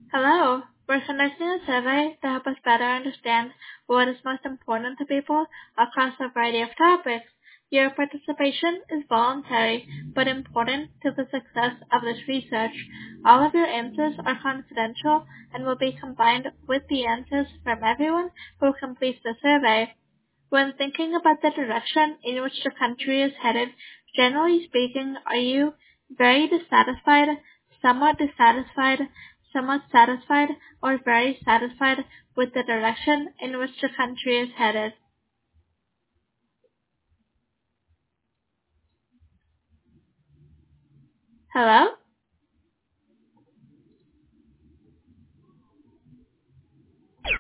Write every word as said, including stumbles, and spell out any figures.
Hello, we're conducting a survey to help us better understand what is most important to people across a variety of topics. Your participation is voluntary but important to the success of this research. All of your answers are confidential and will be combined with the answers from everyone who completes the survey. When thinking about the direction in which the country is headed, generally speaking, are you very dissatisfied, somewhat dissatisfied, somewhat satisfied, or very satisfied with the direction in which the country is headed? Hello?